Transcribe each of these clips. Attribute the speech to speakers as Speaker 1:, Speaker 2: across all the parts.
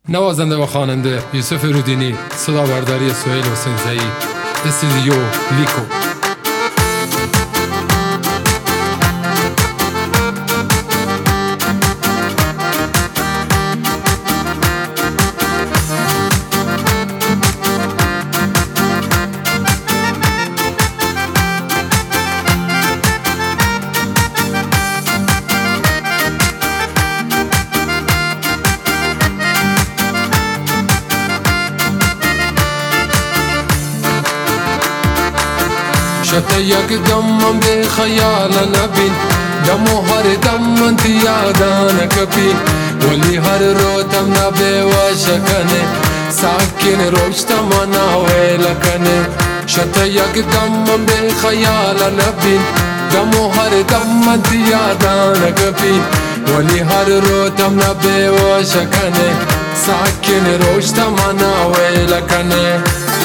Speaker 1: نوازنده و خواننده یوسف رودینی، صدا برداری سهیل حسین زئی، استودیو لیکو.
Speaker 2: شت یک دم من به خیال نبین دم و هر دم من یادا نکپی ولی هر رو تم نبه و شکنه ساکن روشت منا ویلکنه شت یک دم من به خیال نبین دم و هر دم من یادا نکپی ولی هر رو تم نبه و شکنه ساکن روشت منا ویلکنه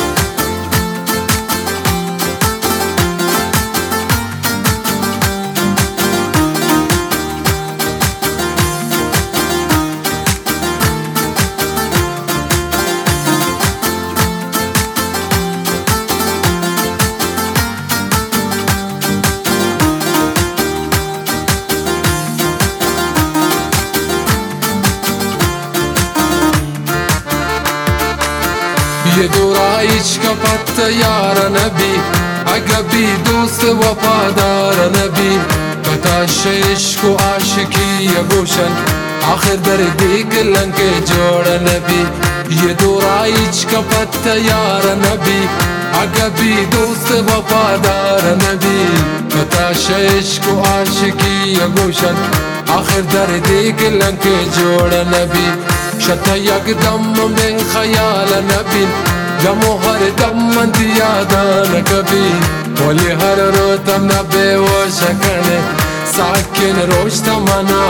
Speaker 2: ये दोरा इश्क पत्त यार नबी अगबी दोस्त वफादार नबी बताश इश्क व आशिकी ये गोशन आखिर दर्दी कलन के जोड़ नबी ये दोरा इश्क पत्त यार नबी अगबी दोस्त वफादार नबी बताश इश्क व आशिकी ये गोशन आखिर दर्दी कलन के जोड़ नबी شت یک دم من خیال نبین دم و هر دم من یادا نکبی ولی هر رو تم نبه و شکنه ساکن روشت منا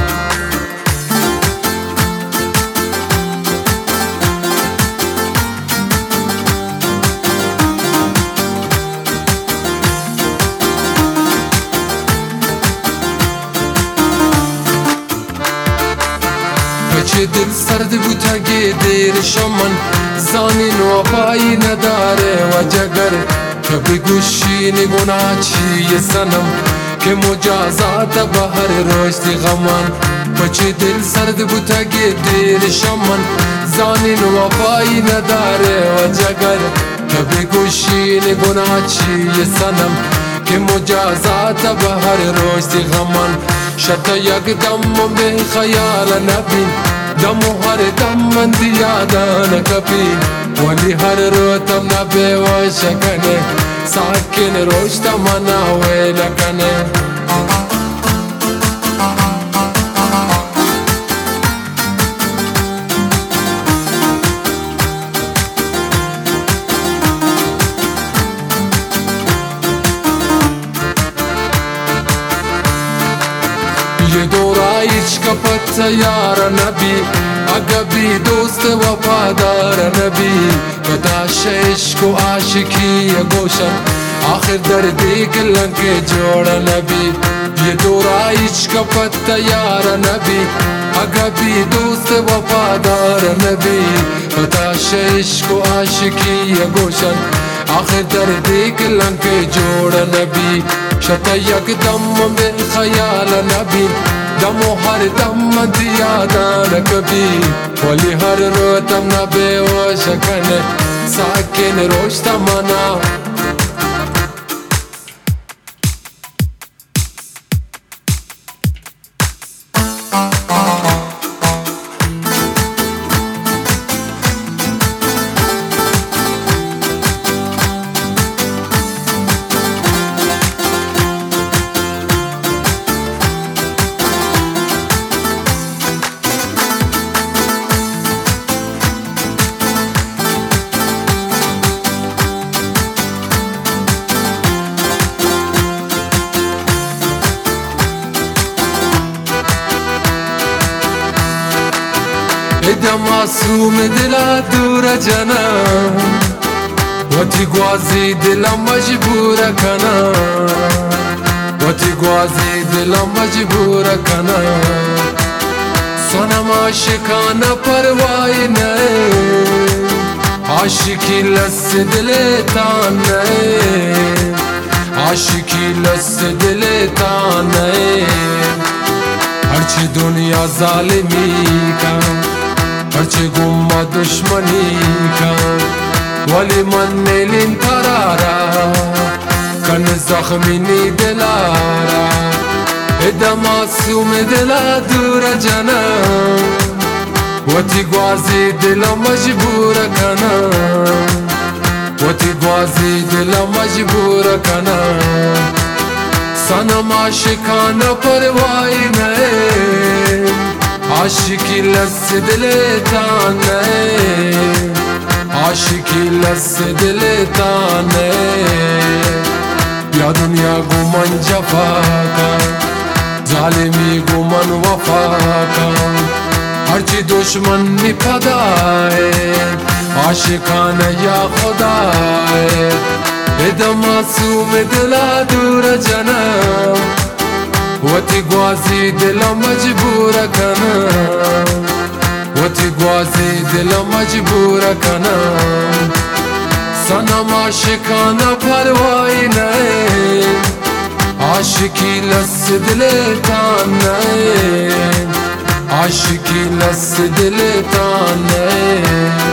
Speaker 2: چه دل سرد بوتا گه دیر شمن زانین و پایی نداره و جگر که بگوشی نگونا چیه سنم که مجازات بهر روشتی غمان چه دل سرد بوتا گه دیر شمن زانین و پایی نداره و جگر که بگوشی نگونا چیه سنم که مجازات بهر روشتی غمان شت یک دم به خیال نبین دم و هر دم من یادا نکپی ولی هر رو تم نبه و شکنه ساکن روشت منا ویلکنه ये दोरा इश्क पत्त यार नबी अगबी दोस्त वफादार नबी बताश इश्क व आशिकी ये गोशन आखिर दर्दी कलन के जोड़ नबी ये दोरा इश्क पत्त यार नबी अगबी दोस्त वफादार नबी बताश इश्क व आशिकी ये गोशन आखिर दर्दी कलन के जोड़ नबी شت یک دم من خیال نبی دم و هر دم من یادا نکبی ولی هر رو تم نبه و شکنه ساکن روشت منا ادم معصوم دلا دور جنا وتی گوازی دلا مجبور کنا وتی گوازی دلا مجبور کنا صنم عاشقانه پروائی عاشقی لست دلتانه عاشقی لست دلتانه هرچی دنیا ظالمی کن هرچی گم دشمنی کن ولی من نیلین ترارا کن زخمینی دلارا ادا معصوم دلا دور جنم وتی گوازی دلا مجبور کنم وتی گوازی دلا مجبور کنم سنم عاشقانه پروای نه عاشقی لست دلتانه عاشقی لست دلتانه یا دنیا گمان جفا کن ظالمی گمان وفا کن هرچی دشمن می پدائے عاشقانه یا خدائے ادا معصوم دلا دور جنم وتی گوازی دلا مجبور کنم وتی گوازی دلا مجبور کنم سنم عاشقانه پروای نه عاشقی لست دلتانه عاشقی لست دلتانه